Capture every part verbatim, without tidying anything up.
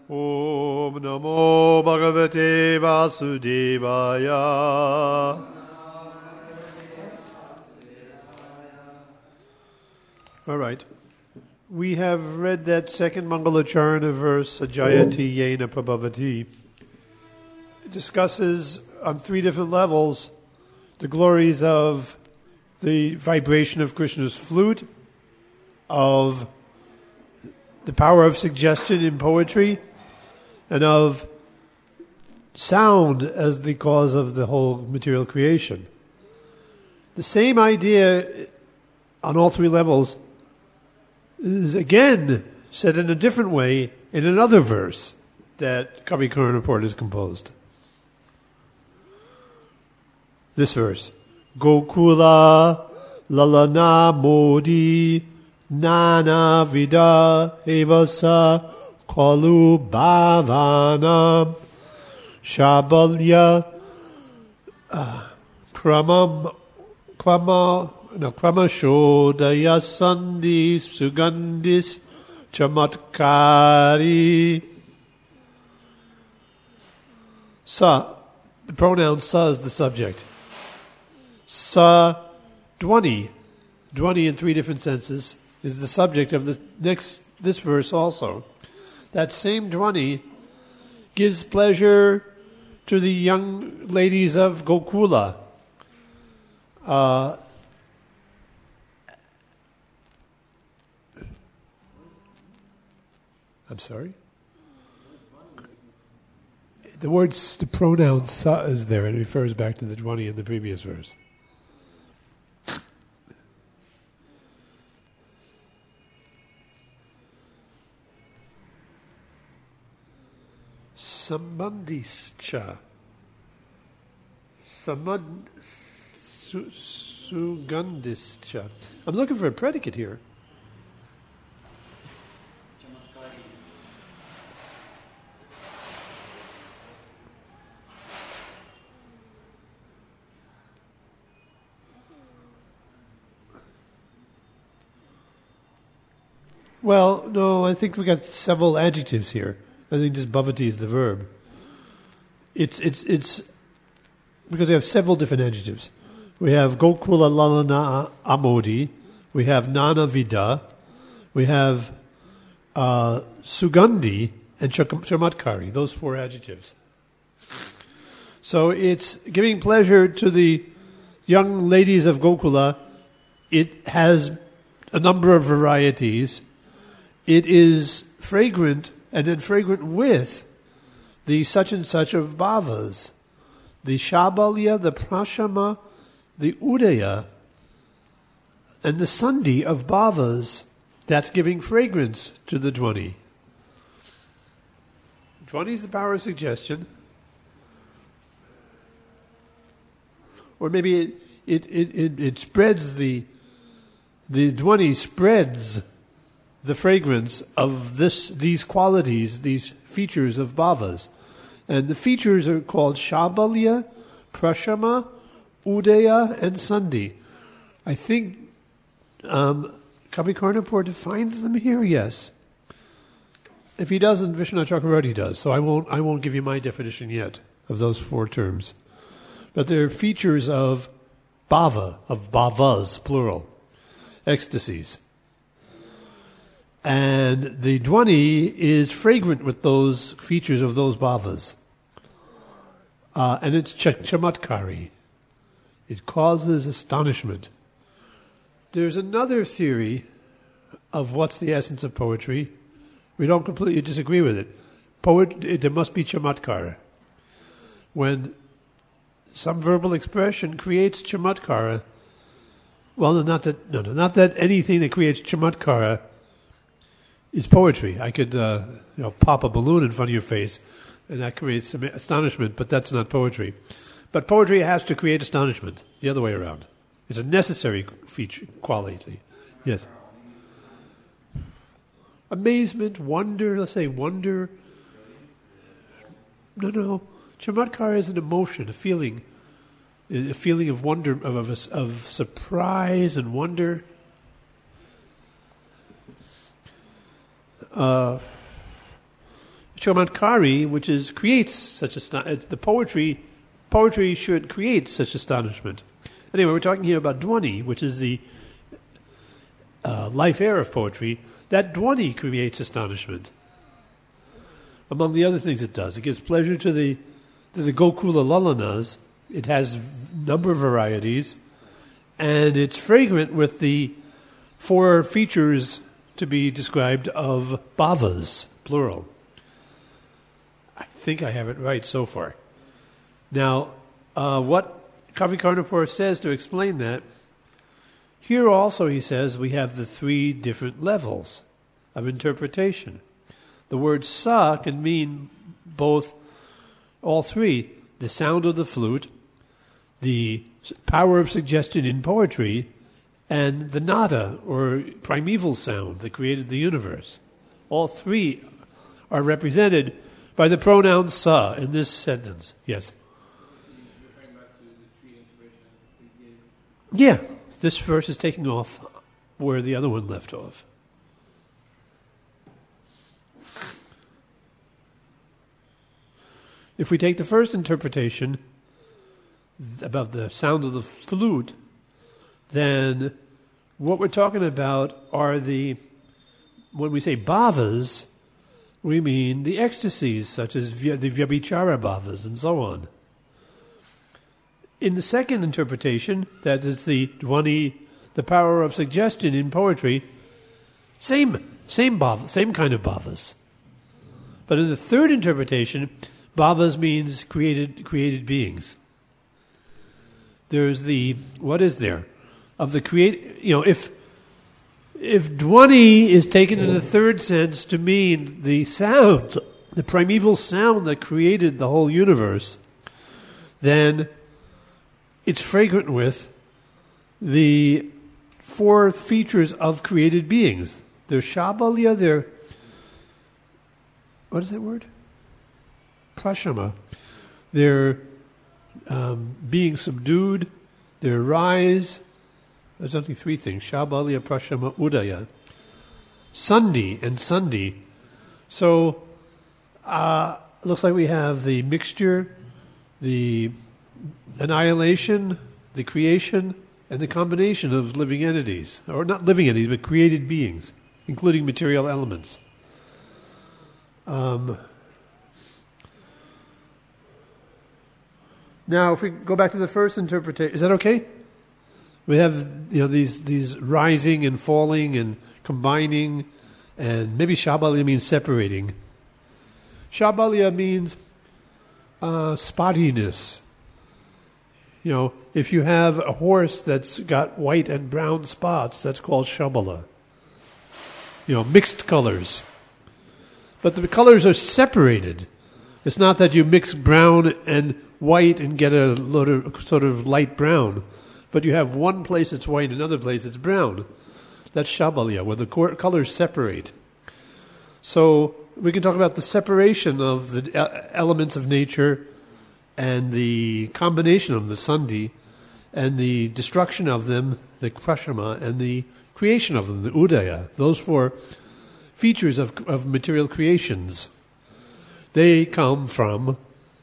Om Namo Bhagavate Vasudevaya. All right. We have read that second Mangalacharana verse, Ajayati Yena Prabhavati. It discusses on three different levels the glories of the vibration of Krishna's flute, of the power of suggestion in poetry, and of sound as the cause of the whole material creation. The same idea on all three levels is again said in a different way in another verse that Kavi Karnapur has composed. This verse, Gokula lalana modi nana vida evasa kalu bhavana shabalya uh, kramam krama no krama shodaya sandhi sugandhis chamatkari. Sa, the pronoun sa is the subject. Sa dwani, dwani in three different senses, is the subject of the next this verse also. That same dwani gives pleasure to the young ladies of Gokula. Uh, I'm sorry? The word, the pronoun sa is there, and it refers back to the dwani in the previous verse. Samandhischa. Samad su, Sugandhischa. I'm looking for a predicate here. Well, no, I think we got several adjectives here. I think just bhavati is the verb. It's it's it's because we have several different adjectives. We have Gokula Lalana Amodi, we have Nana Vida, we have uh, Sugandhi, and Chamatkari, those four adjectives. So it's giving pleasure to the young ladies of Gokula. It has a number of varieties. It is fragrant, and then fragrant with the such and such of bhavas, the shabalya, the prashama, the udaya, and the sandhi of bhavas. That's giving fragrance to the dwani. Dwani is the power of suggestion. Or maybe it it, it, it, it spreads the the dwani spreads the fragrance of this these qualities, these features of bhavas. And the features are called shabalya, prashama, udaya, and sandhi. I think um, Kavi Karnapur defines them here, yes. If he doesn't, Vishwanath Chakravarti does, so I won't I won't give you my definition yet of those four terms. But they're features of bhava, of bhavas, plural, ecstasies. And the dwani is fragrant with those features of those bhavas. Uh, and it's ch- chamatkari. It causes astonishment. There's another theory of what's the essence of poetry. We don't completely disagree with it. Poet, it, there must be chamatkara. When some verbal expression creates chamatkara, well, not that, no, no, not that anything that creates chamatkara is poetry. I could, uh, you know, pop a balloon in front of your face, and that creates some astonishment, but that's not poetry. But poetry has to create astonishment, the other way around. It's a necessary feature, quality. Yes. Amazement, wonder, let's say wonder. No, no. Chamatkar is an emotion, a feeling, a feeling of wonder, of, of, of surprise and wonder. Uh, Chamatkari, which is creates such a the poetry. Poetry should create such astonishment. Anyway, we're talking here about Dwani, which is the uh, life air of poetry. That Dwani creates astonishment. Among the other things it does, it gives pleasure to the to the Gokula Lalanas. It has a number of varieties, and it's fragrant with the four features to be described of bhavas, plural. I think I have it right so far. Now, uh, what Kavi Karnapur says to explain that, here also he says we have the three different levels of interpretation. The word sa can mean both, all three, the sound of the flute, the power of suggestion in poetry, and the nada, or primeval sound that created the universe. All three are represented by the pronoun sa in this sentence. Yes? Yeah, this verse is taking off where the other one left off. If we take the first interpretation about the sound of the flute, then what we're talking about are the, when we say bhavas, we mean the ecstasies, such as the vyabhichara bhavas and so on. In the second interpretation, that is the dwani, the power of suggestion in poetry, same same bhava, same kind of bhavas. But in the third interpretation, bhavas means created created beings. There's the, what is there? Of the create, you know, if if dwani is taken in the third sense to mean the sound, the primeval sound that created the whole universe, then it's fragrant with the four features of created beings. They're shabalya, they're, what is that word? Prashama. They're um, being subdued, they're rise. There's only three things: shabalya, prashama, udaya. Sandhi and sandhi. So, uh, looks like we have the mixture, the annihilation, the creation, and the combination of living entities. Or not living entities, but created beings, including material elements. Um, now, if we go back to the first interpretation, is that okay? We have, you know, these these rising and falling and combining, and maybe shabalya means separating. Shabalya means uh, spottiness. You know, if you have a horse that's got white and brown spots, that's called shabala. You know, mixed colors. But the colors are separated. It's not that you mix brown and white and get a lot of, sort of light brown. But you have one place it's white, another place it's brown. That's shabalya, where the colors separate. So we can talk about the separation of the elements of nature and the combination of the sandhi and the destruction of them, the prashama, and the creation of them, the udaya. Those four features of, of material creations, they come from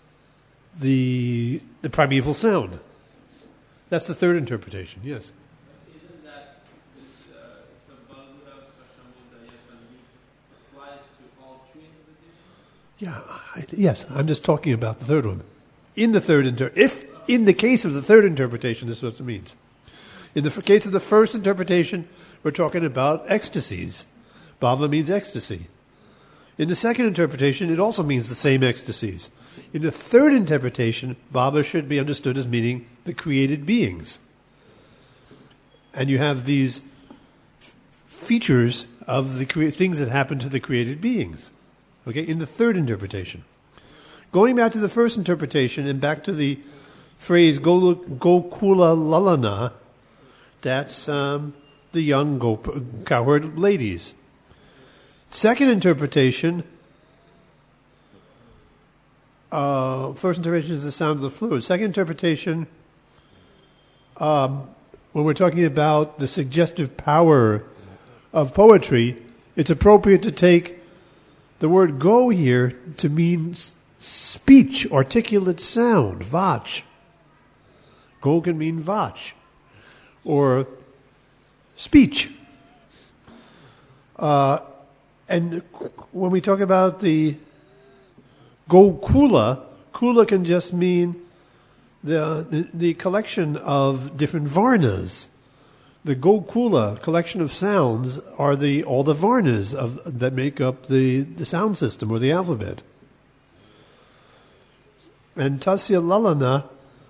the the primeval sound. That's the third interpretation, yes. Isn't that this Sabbalura, Prashamudaya, Sandhi applies to all three interpretations? Yeah, I, yes, I'm just talking about the third one. In the third inter, if in the case of the third interpretation, this is what it means. In the case of the first interpretation, we're talking about ecstasies. Bhava means ecstasy. In the second interpretation, it also means the same ecstasies. In the third interpretation, bhava should be understood as meaning the created beings. And you have these f- features of the crea- things that happen to the created beings. Okay, in the third interpretation. Going back to the first interpretation and back to the phrase Gokula Lalana, that's um, the young gop- cowherd ladies. Second interpretation, uh, first interpretation is the sound of the flute. Second interpretation, um, when we're talking about the suggestive power of poetry, it's appropriate to take the word go here to mean s- speech, articulate sound, vach. Go can mean vach, or speech. Uh, and when we talk about the Gokula, kula can just mean the, the, the collection of different varnas. The Gokula collection of sounds are the all the varnas of that make up the, the sound system or the alphabet. And tasya lalana,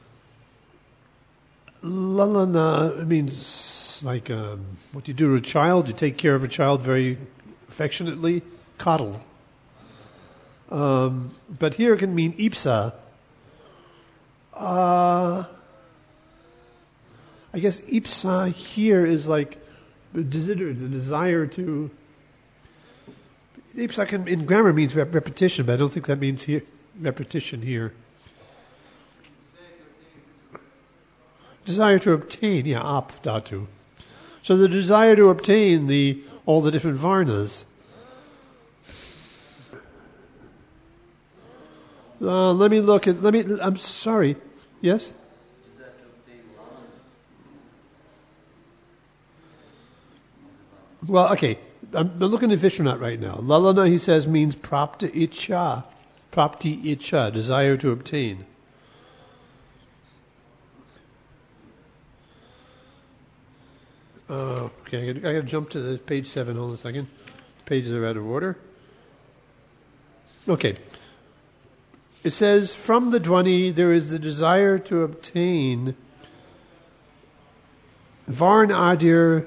lalana means like um, what you do to a child. You take care of a child very affectionately, coddle. Um, but here it can mean ipsa. Uh, I guess ipsa here is like the desire, the desire to. Ipsa can, in grammar means rep- repetition, but I don't think that means here repetition here. Desire to obtain, yeah, ap dhatu. So the desire to obtain the all the different varnas. Uh, let me look at. Let me. I'm sorry. Yes. Well, okay. I'm looking at Vishwanath right now. Lalana, he says, means prapta icha, prapti icha, desire to obtain. Uh, okay, I got to jump to the page seven. Hold on a second. Pages are out of order. Okay. It says, from the Dwani, there is the desire to obtain Varn Adir,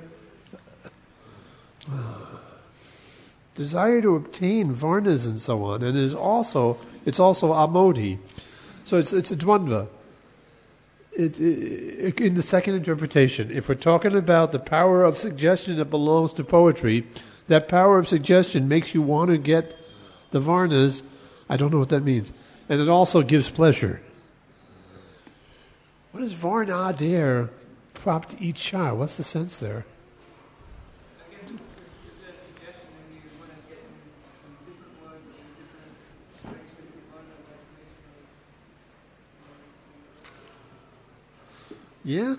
desire to obtain Varnas and so on, and it is also, it's also Amodi. So it's it's a Dvandva. It, it, in the second interpretation, if we're talking about the power of suggestion that belongs to poetry, that power of suggestion makes you want to get the Varnas. I don't know what that means. And it also gives pleasure. What is Varna there? Propt icha. What's the sense there? I guess it's a suggestion when you want to get some, some different words or some different arrangements in one of isolation. Yeah?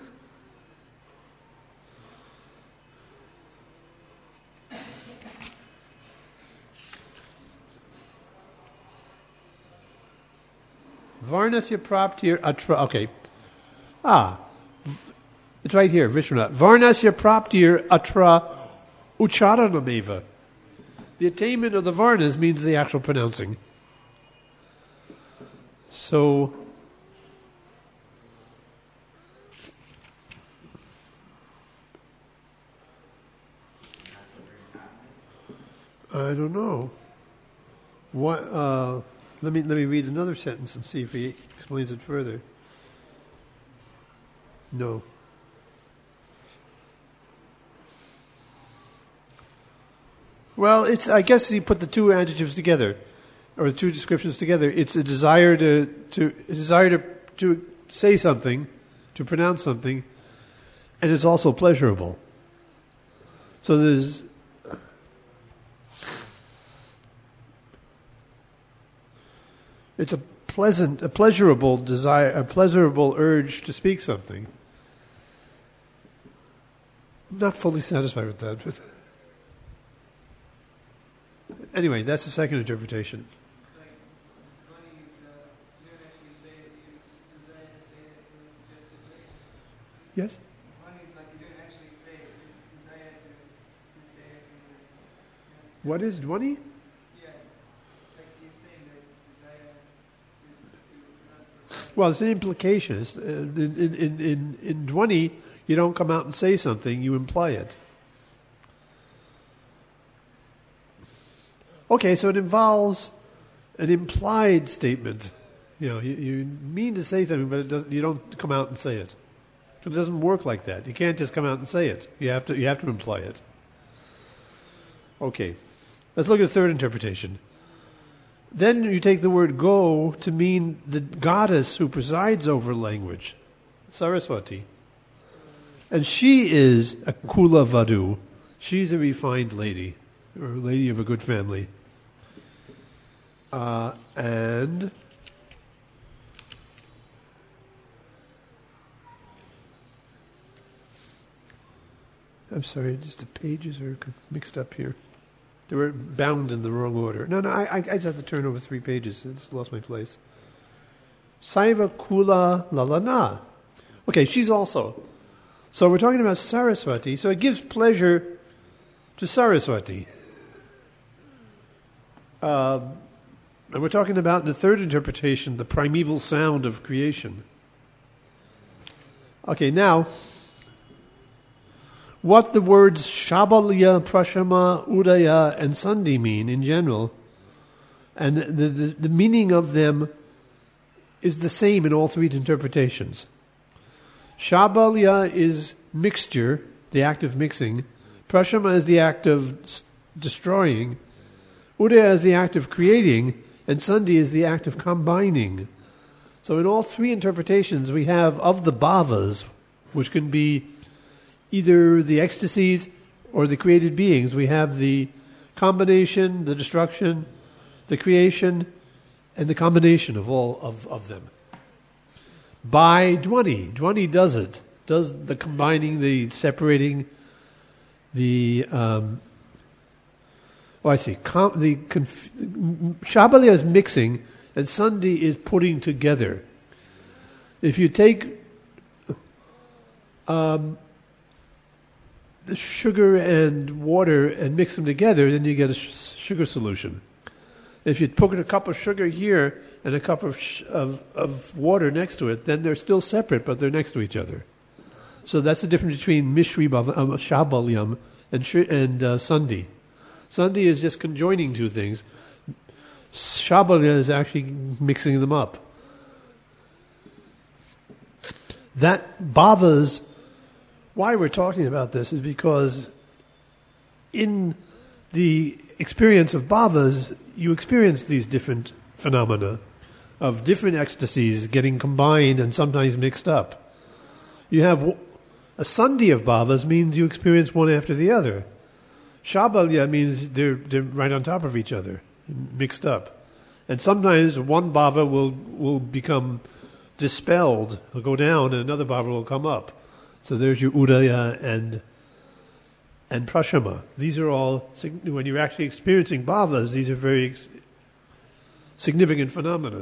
Varnasya praptir atra. Okay. Ah. It's right here, Vishwanath. Varnasya praptir atra ucharanameva. The attainment of the varnas means the actual pronouncing. So, I don't know. What? Uh, let me let me read another sentence and see if he explains it further. No. Well, it's. I guess you put the two adjectives together, or the two descriptions together. It's a desire to to a desire to to say something, to pronounce something, and it's also pleasurable. So there's. It's a pleasant, a pleasurable desire, a pleasurable urge to speak something. I'm not fully satisfied with that, but anyway, that's the second interpretation. It's like money is, uh, you don't actually say it, you just desire to say it in a suggested way. Yes? Money is like you don't actually say it, you just desire to, to say it in a, in a What is Dwani? yeah, like you're saying that desire to, to pronounce the word. Well, it's an implication. It's, uh, in, in, in, in, in Dwani, you don't come out and say something, you imply it. Okay, so it involves an implied statement. You know, you, you mean to say something, but it doesn't, you don't come out and say it. It doesn't work like that. You can't just come out and say it. You have to, you have to imply it. Okay, let's look at the third interpretation. Then you take the word go to mean the goddess who presides over language, Saraswati. And she is a Kula Vadu. She's a refined lady, or a lady of a good family. Uh, and I'm sorry, just the pages are mixed up here. They were bound in the wrong order. No, no, I, I just have to turn over three pages. I just lost my place. Saiva Kula Lalana. Okay, she's also. So we're talking about Saraswati. So it gives pleasure to Saraswati. Uh, and we're talking about, in the third interpretation, the primeval sound of creation. Okay, now, what the words Shabalya, Prashama, Udaya, and Sandhi mean in general, and the, the, the meaning of them is the same in all three interpretations. Shabalya is mixture, the act of mixing. Prashama is the act of s- destroying. Udaya is the act of creating. And Sandhi is the act of combining. So in all three interpretations we have of the bhavas, which can be either the ecstasies or the created beings, we have the combination, the destruction, the creation, and the combination of all of, of them. By Dhwani. Dhwani does it. Does the combining, the separating, the... Um, oh, I see. Com- the conf- Shabalya is mixing, and Sandhi is putting together. If you take um, the sugar and water and mix them together, then you get a sh- sugar solution. If you put a cup of sugar here and a cup of, sh- of of water next to it, then they're still separate, but they're next to each other. So that's the difference between Mishri Bhav- um, Shabalyam and, sh- and uh, Sandhi. Sandhi is just conjoining two things. Shabalya is actually mixing them up. That bhavas, why we're talking about this is because in the experience of bhavas, you experience these different phenomena of different ecstasies getting combined and sometimes mixed up. You have a sandhi of bhavas means you experience one after the other. Shabalya means they're, they're right on top of each other, mixed up. And sometimes one bhava will, will become dispelled, will go down, and another bhava will come up. So there's your udaya and and prashama. These are all, when you're actually experiencing bhavas, these are very significant phenomena.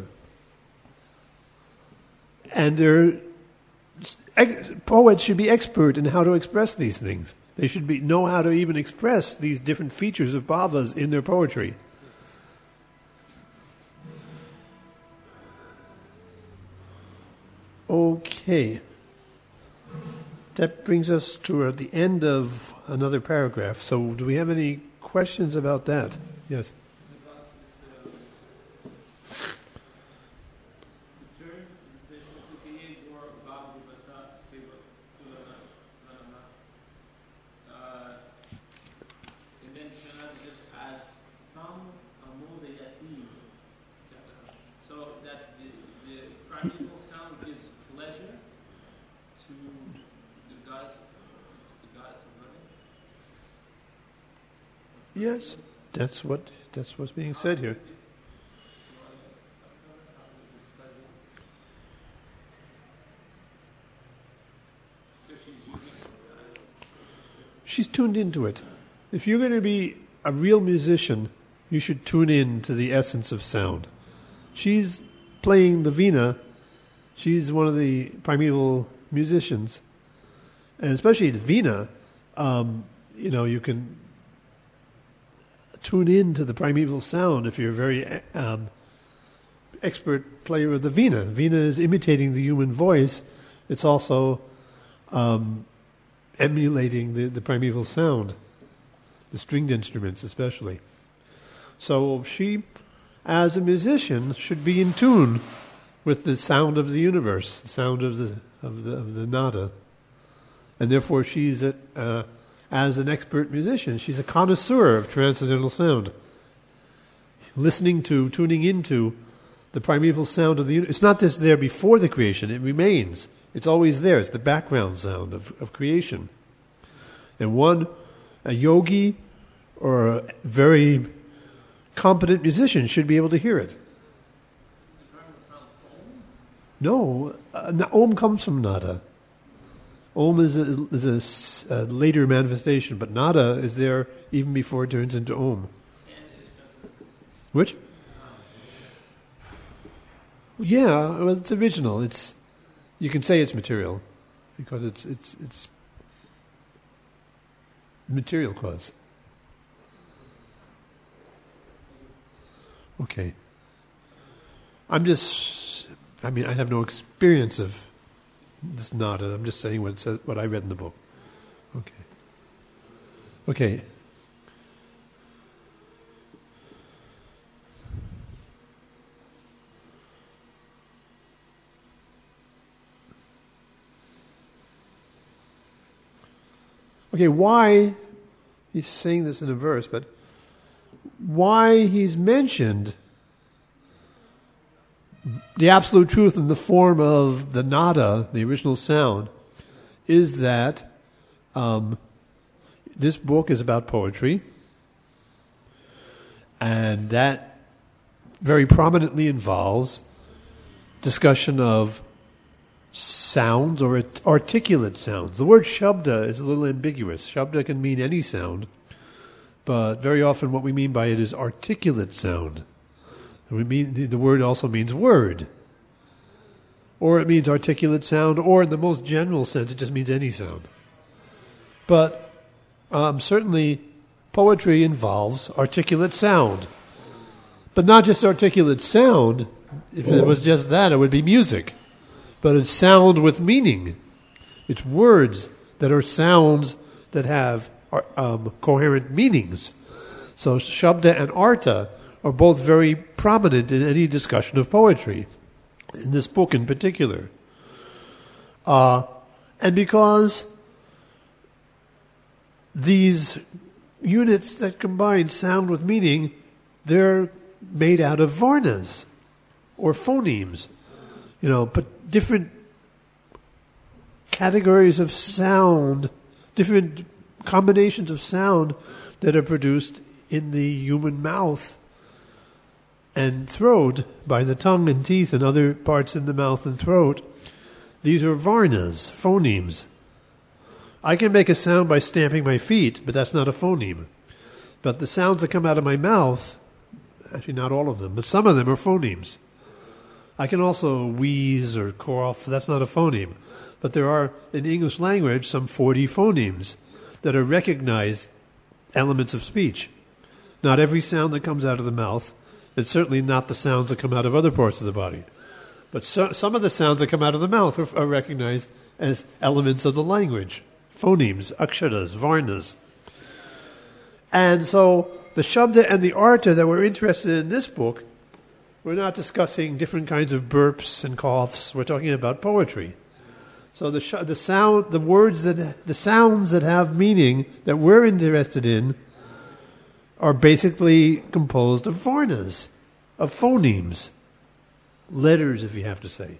And they're, poets should be expert in how to express these things. They should be know how to even express these different features of bhavas in their poetry. Okay. That brings us to the end of another paragraph. So do we have any questions about that? Yes. Yes, that's what that's what's being said here. She's tuned into it. If you're going to be a real musician, you should tune in to the essence of sound. She's playing the veena. She's one of the primeval musicians, and especially the veena. Um, you know, you can tune in to the primeval sound if you're a very um, expert player of the veena. Veena is imitating the human voice. It's also um, emulating the, the primeval sound, the stringed instruments especially. So she, as a musician, should be in tune with the sound of the universe, the sound of the of the, of the nada. And therefore she's at... Uh, As an expert musician, she's a connoisseur of transcendental sound. Listening to, tuning into the primeval sound of the universe. It's not just there before the creation, it remains. It's always there. It's the background sound of, of creation. And one, a yogi or a very competent musician should be able to hear it. No, uh, n- Om comes from nada. Om is a, is a s- a later manifestation, but nada is there even before it turns into Om. Which? Yeah, well, it's original. It's you can say it's material because it's it's it's material cause. Okay. I'm just. I mean, I have no experience of this nada. I'm just saying what it says, what I read in the book. Okay. Okay. Okay, why, he's saying this in a verse, but why he's mentioned the absolute truth in the form of the nada, the original sound, is that um, this book is about poetry, and that very prominently involves discussion of sounds or art- articulate sounds. The word shabda is a little ambiguous. Shabda can mean any sound, but very often what we mean by it is articulate sound. We mean the word also means word, or it means articulate sound, or in the most general sense, it just means any sound. But um, certainly, poetry involves articulate sound, but not just articulate sound. If it was just that, it would be music. But it's sound with meaning. It's words that are sounds that have um, coherent meanings. So shabda and artha are both very prominent in any discussion of poetry, in this book in particular. Uh, and because these units that combine sound with meaning, they're made out of varnas, or phonemes. You know, but different categories of sound, different combinations of sound that are produced in the human mouth and throat by the tongue and teeth and other parts in the mouth and throat. These are varnas, phonemes. I can make a sound by stamping my feet, but that's not a phoneme. But the sounds that come out of my mouth, actually not all of them, but some of them are phonemes. I can also wheeze or cough. That's not a phoneme. But there are, in the English language, some forty phonemes that are recognized elements of speech. Not every sound that comes out of the mouth, and certainly not the sounds that come out of other parts of the body. But so, some of the sounds that come out of the mouth are, are recognized as elements of the language. Phonemes, aksharas, varnas. And so the shabda and the artha that we're interested in this book, we're not discussing different kinds of burps and coughs. We're talking about poetry. So the sh- the sound, the words that, the sounds that have meaning that we're interested in, are basically composed of varnas, of phonemes, letters, if you have to say.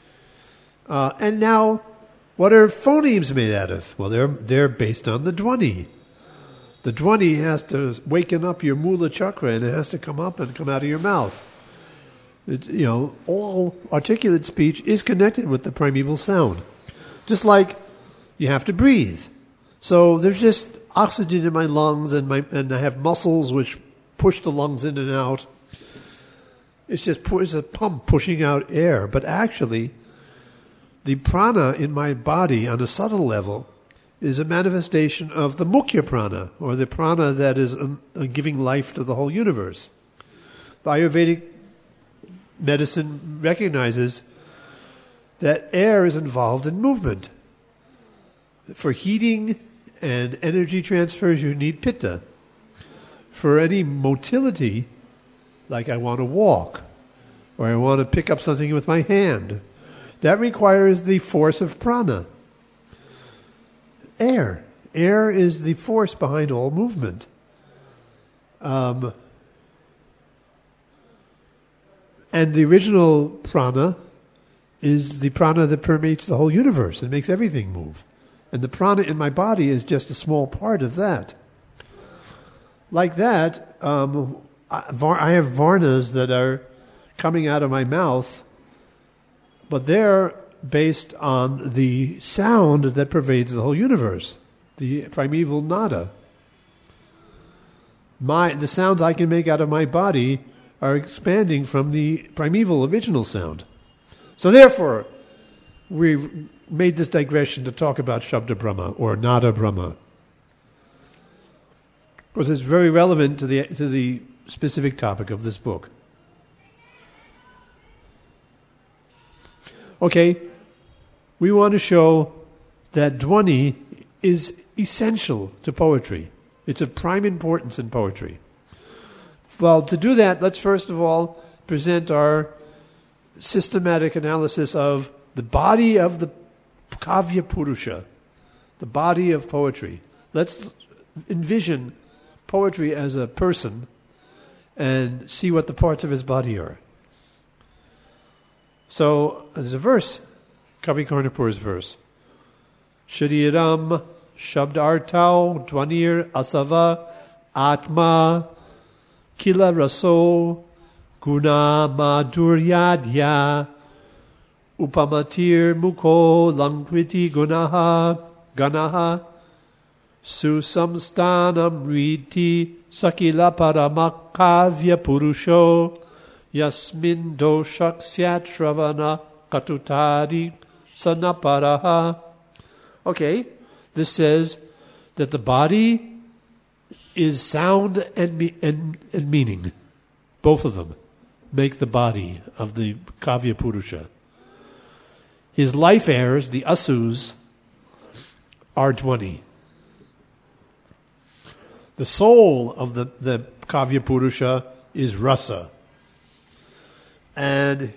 Uh, and now, what are phonemes made out of? Well, they're they're based on the dhvani. The dhvani has to waken up your mula chakra, and it has to come up and come out of your mouth. It, you know, all articulate speech is connected with the primeval sound. Just like you have to breathe. So there's just oxygen in my lungs, and my and I have muscles which push the lungs in and out. It's just it's a pump pushing out air. But actually, the prana in my body on a subtle level is a manifestation of the mukhya prana, or the prana that is um, giving life to the whole universe. The Ayurvedic medicine recognizes that air is involved in movement. For heating and energy transfers, you need pitta. For any motility, like I want to walk, or I want to pick up something with my hand, that requires the force of prana. Air. Air is the force behind all movement. Um, and the original prana is the prana that permeates the whole universe and makes everything move. And the prana in my body is just a small part of that. Like that, um, I, var, I have varnas that are coming out of my mouth, but they're based on the sound that pervades the whole universe, the primeval nada. My, the sounds I can make out of my body are expanding from the primeval original sound. So therefore, we've made this digression to talk about Shabda Brahma or Nada Brahma. Of course, it's very relevant to the to the specific topic of this book. Okay, we want to show that Dhvani is essential to poetry. It's of prime importance in poetry. Well, to do that, let's first of all present our systematic analysis of the body of the Kavya Purusha, the body of poetry. Let's envision poetry as a person and see what the parts of his body are. So, there's a verse, Kavi Karnapur's verse. Shariram Shabdartau Dvanir Asava Atma Kila Raso Guna Maduryadya Upamatir Muko Lankriti Gunaha Ganaha Susamstanam Riti Sakila Paramakavya Purusho Yasmin Doshak Syatravana Katutadi Sanaparaha. Okay, this says that the body is sound and, me- and, and meaning. Both of them make the body of the Kavya Purusha. His life heirs, the Asus, are Dhvani. The soul of the, the Kavya Purusha is Rasa. And,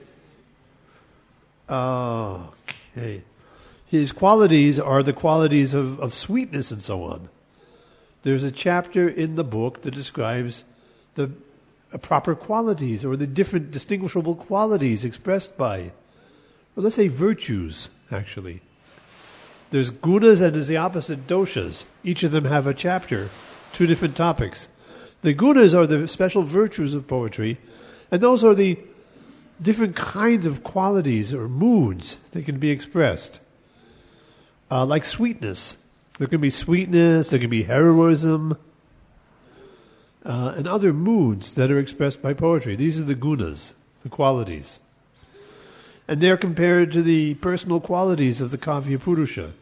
uh, okay, his qualities are the qualities of, of sweetness and so on. There's a chapter in the book that describes the uh, proper qualities or the different distinguishable qualities expressed by, well, let's say virtues, actually. There's gunas and there's the opposite doshas. Each of them have a chapter, two different topics. The gunas are the special virtues of poetry, and those are the different kinds of qualities or moods that can be expressed. Uh, like sweetness. There can be sweetness, there can be heroism, uh, and other moods that are expressed by poetry. These are the gunas, the qualities. And they're compared to the personal qualities of the Kavya Purusha.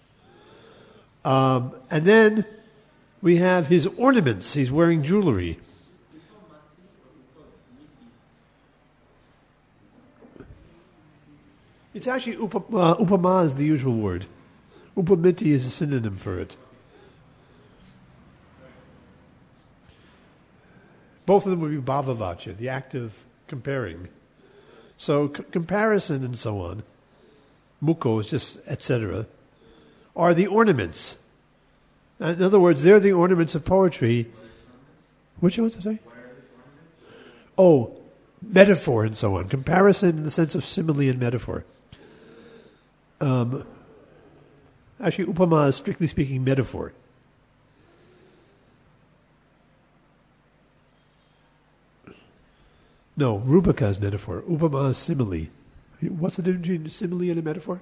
Um, and then we have his ornaments. He's wearing jewelry. It's actually, upa, uh, upama is the usual word. Upamiti is a synonym for it. Both of them would be bhavavacha, the act of comparing. So c- comparison and so on, mukho is just et cetera, are the ornaments. In other words, they're the ornaments of poetry. What you want to say? Oh, metaphor and so on. Comparison in the sense of simile and metaphor. Um, actually, upama is strictly speaking metaphor. No, rupaka is metaphor. Upama is simile. What's the difference between simile and a metaphor?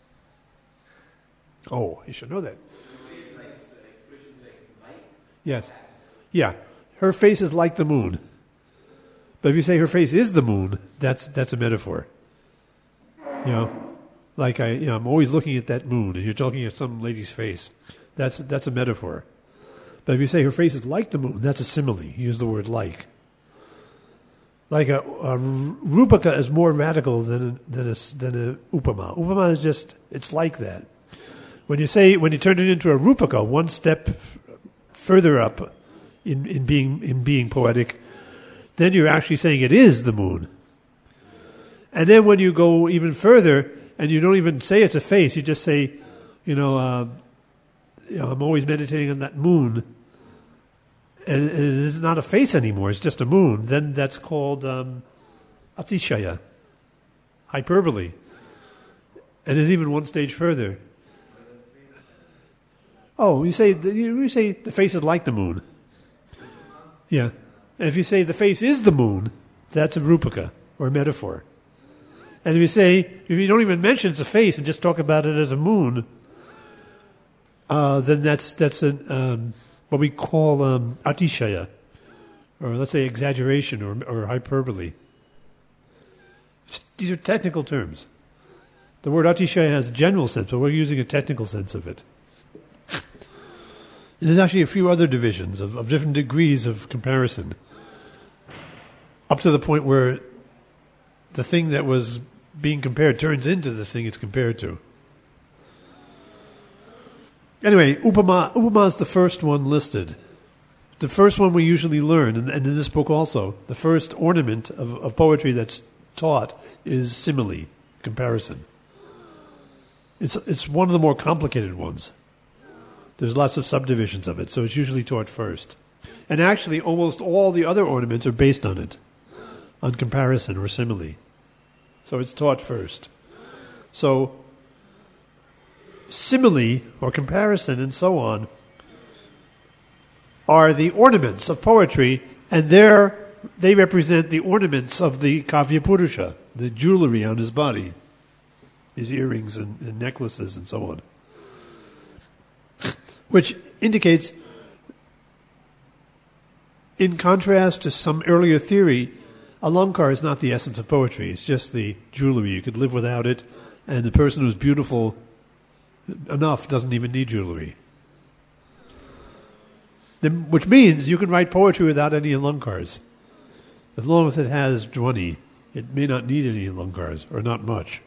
Oh, you should know that. Yes. Yeah. Her face is like the moon. But if you say her face is the moon, that's that's a metaphor. You know? Like I, you know, I'm always looking at that moon, and you're talking at some lady's face. That's that's a metaphor. But if you say her face is like the moon, that's a simile. You use the word like. Like a, a rupaka is more radical than a, than a, than a upama. Upama is just it's like that. When you say when you turn it into a rupaka, one step further up in, in being in being poetic, then you're actually saying it is the moon. And then when you go even further, and you don't even say it's a face, you just say, you know, uh, you know I'm always meditating on that moon, and, and it is not a face anymore, it's just a moon, then that's called um, atishaya, hyperbole. And there's even one stage further. Oh, you say, you say the face is like the moon. Yeah, And if you say the face is the moon, that's a rupaka, or a metaphor. And if you say, if you don't even mention it's a face and just talk about it as a moon, uh, then that's that's an, um, what we call um, atishaya, or let's say exaggeration or, or hyperbole. It's, these are technical terms. The word atishaya has a general sense, but we're using a technical sense of it. And there's actually a few other divisions of, of different degrees of comparison, up to the point where the thing that was being compared turns into the thing it's compared to. Anyway, upama, upama is the first one listed. The first one we usually learn, and, and in this book also, the first ornament of, of poetry that's taught is simile, comparison. It's it's one of the more complicated ones. There's lots of subdivisions of it, so it's usually taught first. And actually, almost all the other ornaments are based on it, on comparison or simile. So it's taught first. So simile or comparison and so on are the ornaments of poetry, and they're, they represent the ornaments of the Kavya Purusha, the jewelry on his body, his earrings and, and necklaces and so on. Which indicates, in contrast to some earlier theory, Alankar is not the essence of poetry. It's just the jewelry. You could live without it, and the person who's beautiful enough doesn't even need jewelry. Then, which means you can write poetry without any alankars. As long as it has dwani, it may not need any alankars, or not much.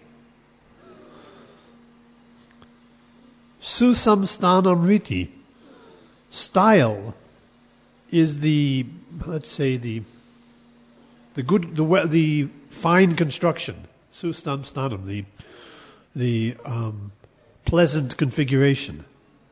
Susamstanam riti. Style is the, let's say, the the good, the the fine construction. Susamstanam, the the um, pleasant configuration.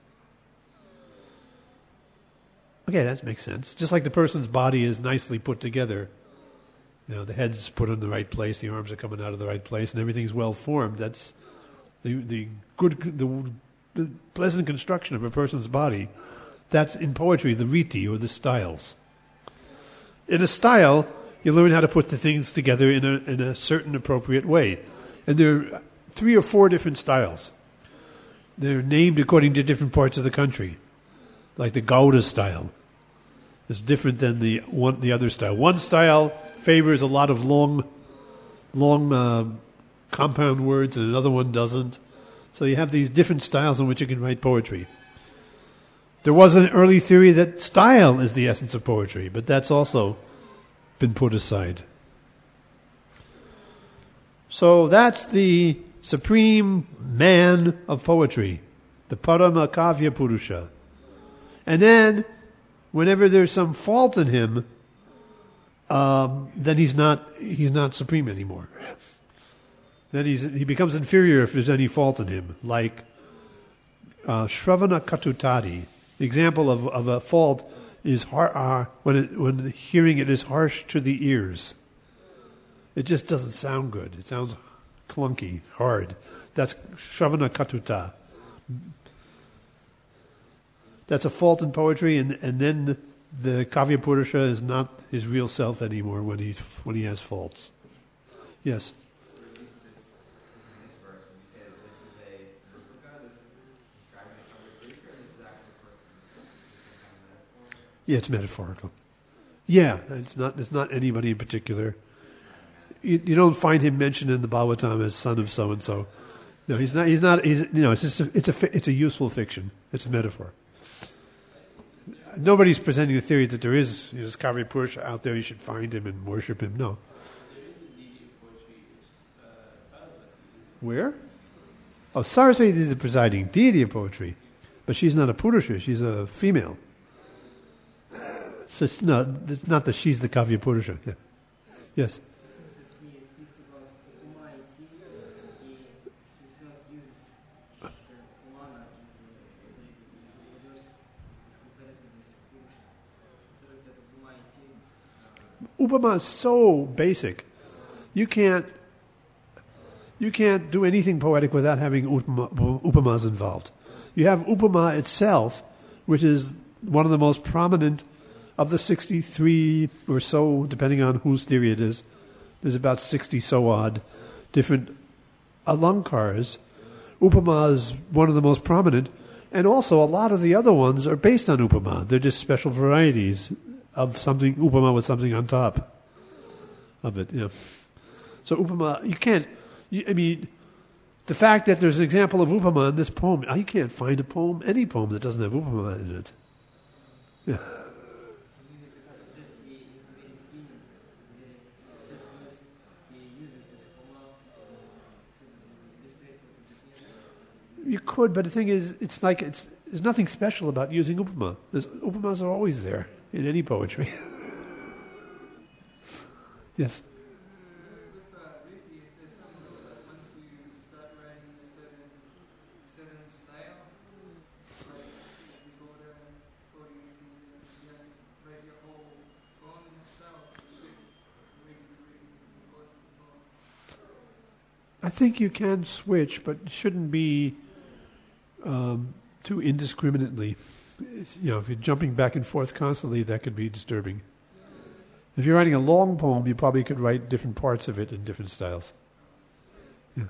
Okay, that makes sense. Just like the person's body is nicely put together. You know, the head's put in the right place, the arms are coming out of the right place, and everything's well formed. That's the the good the, the pleasant construction of a person's body. That's in poetry the riti, or the styles. In a style, you learn how to put the things together in a in a certain appropriate way. And there are three or four different styles. They're named according to different parts of the country. Like the Gauda style is different than the one the other style. One style favors a lot of long, long uh, compound words, and another one doesn't. So you have these different styles in which you can write poetry. There was an early theory that style is the essence of poetry, but that's also been put aside. So that's the supreme man of poetry, the Parama Kavya Purusha. And then, whenever there's some fault in him, um, then he's not he's not supreme anymore. Then he's he becomes inferior if there's any fault in him, like uh, Shravana Katutadi. The example of, of a fault is har- uh, when it, when hearing it is harsh to the ears. It just doesn't sound good. It sounds clunky, hard. That's Shravana Katuta. That's a fault in poetry, and, and then the, the Kavya Purusha is not his real self anymore when he when he has faults. Yes. Yeah, it's metaphorical. Yeah, it's not. It's not anybody in particular. You, you don't find him mentioned in the Bhagavatam as son of so and so. No, he's not. He's not. He's, you know, it's just. A, it's a. It's a useful fiction. It's a metaphor. Nobody's presenting the theory that there is, you know, this Kavya Purusha out there. You should find him and worship him. No. Where? Oh, Saraswati is the presiding deity of poetry, but she's not a Purusha. She's a female. So it's not. It's not that she's the Kavya Purusha. Yeah. Yes. Upama is so basic. You can't you can't do anything poetic without having upama, upamas involved. You have upama itself, which is one of the most prominent of the sixty-three or so, depending on whose theory it is, there's about sixty so odd different alankars. Upama is one of the most prominent, and also a lot of the other ones are based on upama. They're just special varieties of something, upama with something on top of it. Yeah. So upama, you can't, you, I mean, the fact that there's an example of upama in this poem, you can't find a poem, any poem that doesn't have upama in it. Yeah. You could, but the thing is, it's like it's there's nothing special about using upama. There's, upamas are always there in any poetry. Yes. With uh, Riti, it says something about once you start writing in a certain, certain style, like you go to forty, you have to write your whole poem in that style, so you should read it, read it in the course of the poem. I think you can switch, but it shouldn't be um, too indiscriminately. You know, if you're jumping back and forth constantly, that could be disturbing. If you're writing a long poem, you probably could write different parts of it in different styles. Yeah.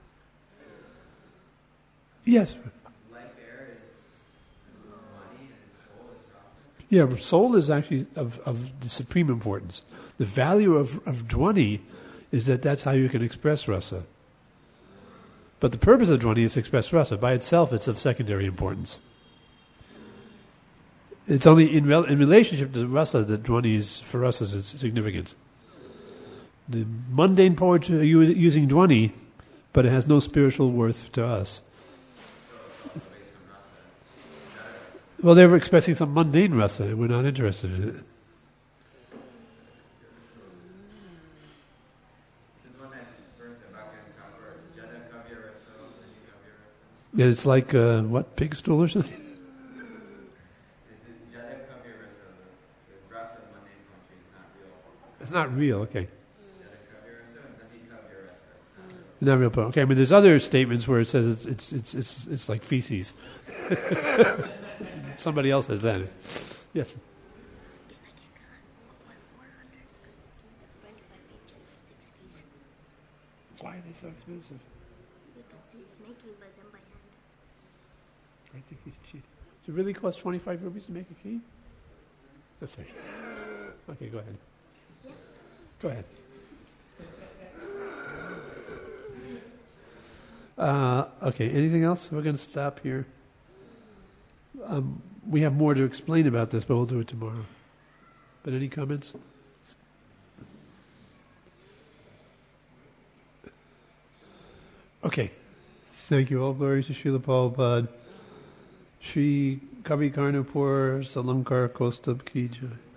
Yes. Life air is money and soul is rasa. Yeah, soul is actually of, of the supreme importance. The value of, of Dwani is that that's how you can express rasa. But the purpose of Dwani is to express rasa. By itself, it's of secondary importance. It's only in rel- in relationship to rasa that Dwani is, for us, is significant. The mundane poets are u- using Dwani, but it has no spiritual worth to us. Well, they were expressing some mundane rasa, and we're not interested in it. There's one nice verse about Jada Kavya Rasa, Nani Kavya Rasa. Yeah, it's like, uh, what, pig stool or something? Jada Kavya Rasa, the rasa of mundane poetry is not real. It's not real, okay. Jada Kavya Rasa, Nani Kavya Rasa, it's not real. Not real poem. Okay, I mean, there's other statements where it says it's it's it's it's, it's like feces. Somebody else says that. Yes. Why are they so expensive? Because he's making by them by hand. I think he's cheap. Does it really cost twenty-five rupees to make a key? That's right. Okay, go ahead. Go ahead. Uh, okay, anything else? We're going to stop here. Um, we have more to explain about this, but we'll do it tomorrow. But any comments? Okay. Thank you. All glories to Srila Prabhupada. Shri Kavi Karnapur Salankar Kostab Ki Jai.